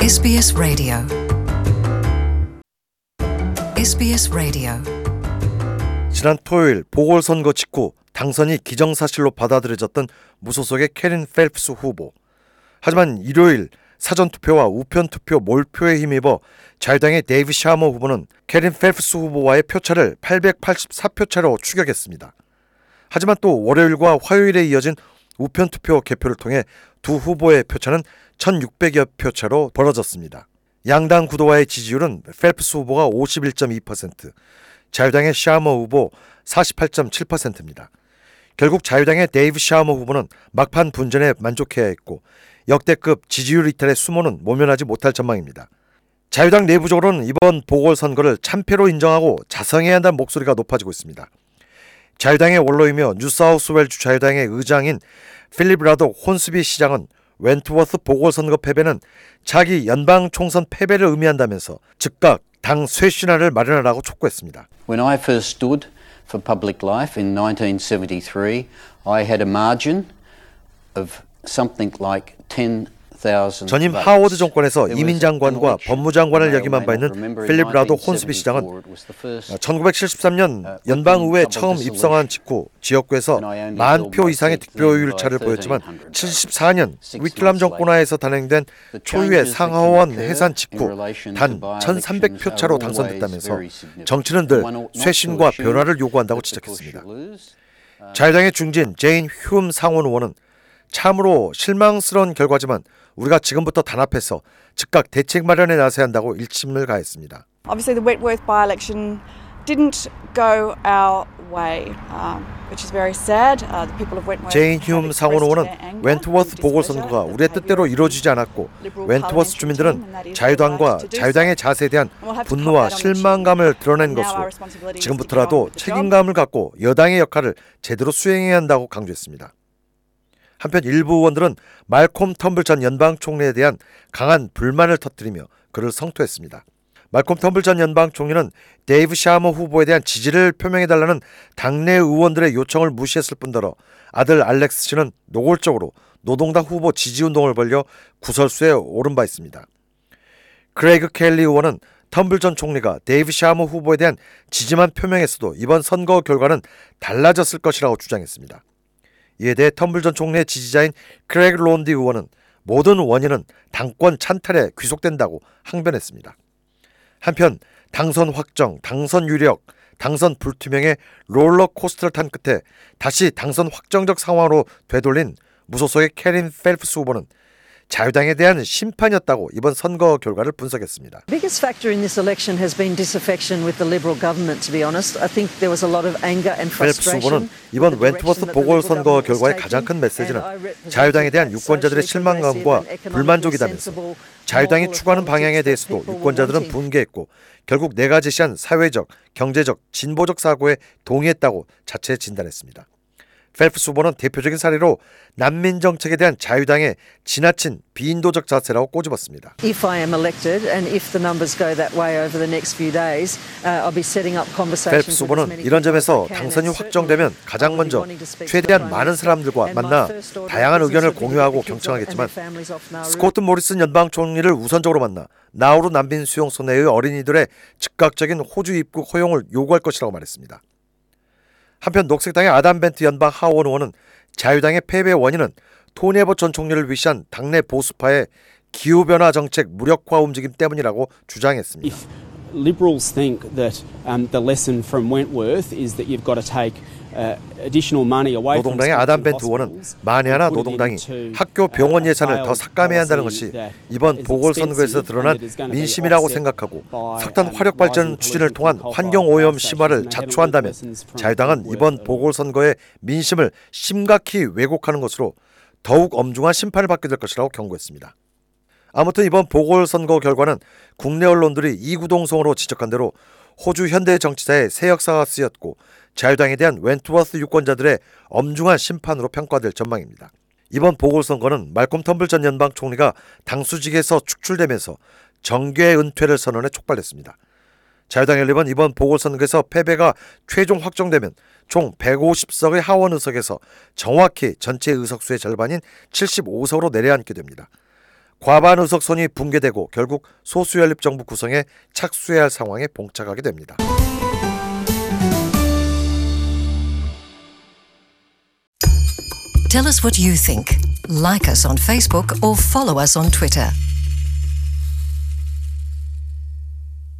SBS 라디오 SBS 라디오 지난 토요일 보궐선거 직후 당선이 기정사실로 받아들여졌던 무소속의 캐린 펠프스 후보. 하지만 일요일 사전투표와 우편투표 몰표에 힘입어 자유당의 데이브 샤머 후보는 캐린 펠프스 후보와의 표차를 884표차로 추격했습니다. 하지만 또 월요일과 화요일에 이어진 우편투표 개표를 통해 두 후보의 표차는 1600여 표차로 벌어졌습니다. 양당 구도와의 지지율은 펠프스 후보가 51.2%, 자유당의 샤머 후보 48.7%입니다. 결국 자유당의 데이브 샤머 후보는 막판 분전에 만족해야 했고 역대급 지지율 이탈의 수모는 모면하지 못할 전망입니다. 자유당 내부적으로는 이번 보궐선거를 참패로 인정하고 자성해야 한다는 목소리가 높아지고 있습니다. 자유당의 원로이며 뉴사우스웨일주 자유당의 의장인 필립 라도 혼스비 시장은 웬트워스 보궐선거 패배는 자기 연방 총선 패배를 의미한다면서 즉각 당 쇄신안을 마련하라고 촉구했습니다. When I first stood for public life in 1973, I had a margin of something like 10,000 전임 하워드 정권에서 이민장관과 법무장관을 역임한 바 있는 필립 라도 혼스비 시장은 1973년 연방의회에 처음 입성한 직후 지역구에서 10,000표 이상의 득표율 차를 보였지만 74년 위클람 정권 하에서 단행된 초유의 상하원 해산 직후 단 1,300표 차로 당선됐다면서 정치는 늘 쇄신과 변화를 요구한다고 지적했습니다. 자유당의 중진 제인 휴엄 상원 의원은 참으로 실망스러운 결과지만 우리가 지금부터 단합해서 즉각 대책 마련에 나서야 한다고 일침을 가했습니다. Obviously the Wentworth by-election didn't go our way, which is very sad. The people of Wentworth 제인 휴엄 상원 의원은 웬트워스 보궐선거가 우리의 뜻대로 이루어지지 않았고 웬트워스 주민들은 자유당과 자유당의 자세에 대한 분노와 실망감을 드러낸 것으로 지금부터라도 책임감을 갖고 여당의 역할을 제대로 수행해야 한다고 강조했습니다. 한편 일부 의원들은 말콤 텀블 전 연방 총리에 대한 강한 불만을 터뜨리며 그를 성토했습니다. 말콤 텀블 전 연방 총리는 데이브 샤머 후보에 대한 지지를 표명해달라는 당내 의원들의 요청을 무시했을 뿐더러 아들 알렉스 씨는 노골적으로 노동당 후보 지지운동을 벌여 구설수에 오른 바 있습니다. 크레이그 켈리 의원은 텀블 전 총리가 데이브 샤머 후보에 대한 지지만 표명했어도 이번 선거 결과는 달라졌을 것이라고 주장했습니다. 이에 대해 텀블 전 총리의 지지자인 크레이그 론디 의원은 모든 원인은 당권 찬탈에 귀속된다고 항변했습니다. 한편 당선 확정, 당선 유력, 당선 불투명의 롤러코스터를 탄 끝에 다시 당선 확정적 상황으로 되돌린 무소속의 캐린 펠프스 후보는 자유당에 대한 심판이었다고 이번 선거 결과를 분석했습니다. The biggest factor in this election has been disaffection with the Liberal government, to be honest. I think there was a lot of anger and 펠프스 frustration. 후보는 이번 웬트워스 보궐선거 결과의 가장 큰 메시지는 자유당에 대한 유권자들의 실망감과 불만족이다면서 자유당이 추구하는 방향에 대해서도 유권자들은 분개했고 결국 내가 제시한 사회적, 경제적, 진보적 사고에 동의했다고 자체 진단했습니다. 펠프스 후보는 대표적인 사례로 난민 정책에 대한 자유당의 지나친 비인도적 자세라고 꼬집었습니다. If I am elected and if the numbers go that way over the next few days, I'll be setting up conversations. 펠프스 후보는 이런 점에서 당선이 확정되면 가장 먼저 최대한 많은 사람들과 만나 다양한 의견을 공유하고 경청하겠지만 스코트 모리슨 연방 총리를 우선적으로 만나 나우루 난민 수용 손해의 어린이들의 즉각적인 호주 입국 허용을 요구할 것이라고 말했습니다. 한편 녹색당의 아담 벤트 연방 하원 의원은 자유당의 패배 원인은 토니 에봇 전 총리를 위시한 당내 보수파의 기후변화 정책 무력화 움직임 때문이라고 주장했습니다. If Liberals think that the lesson from Wentworth is that you've got to take additional money away from 노동당의 아담 벤트 의원은 만에 하나 노동당이 학교 병원 예산을 더 삭감해야 한다는 것이 이번 보궐선거에서 드러난 민심이라고 생각하고 석탄 화력 발전 추진을 통한 환경오염 심화를 자초한다면 자유당은 이번 보궐선거의 민심을 심각히 왜곡하는 것으로 더욱 엄중한 심판을 받게 될 것이라고 경고했습니다. 아무튼 이번 보궐선거 결과는 국내 언론들이 이구동성으로 지적한 대로 호주 현대 정치사의 새 역사가 쓰였고 자유당에 대한 웬트워스 유권자들의 엄중한 심판으로 평가될 전망입니다. 이번 보궐선거는 말콤 텀블 전 연방 총리가 당수직에서 축출되면서 정계 은퇴를 선언해 촉발됐습니다. 자유당 연립은 이번 보궐선거에서 패배가 최종 확정되면 총 150석의 하원 의석에서 정확히 전체 의석수의 절반인 75석으로 내려앉게 됩니다. 과반 의석선이 붕괴되고 결국 소수연립정부 구성에 착수해야 할 상황에 봉착하게 됩니다. Tell us what you think. Like us on Facebook or follow us on Twitter.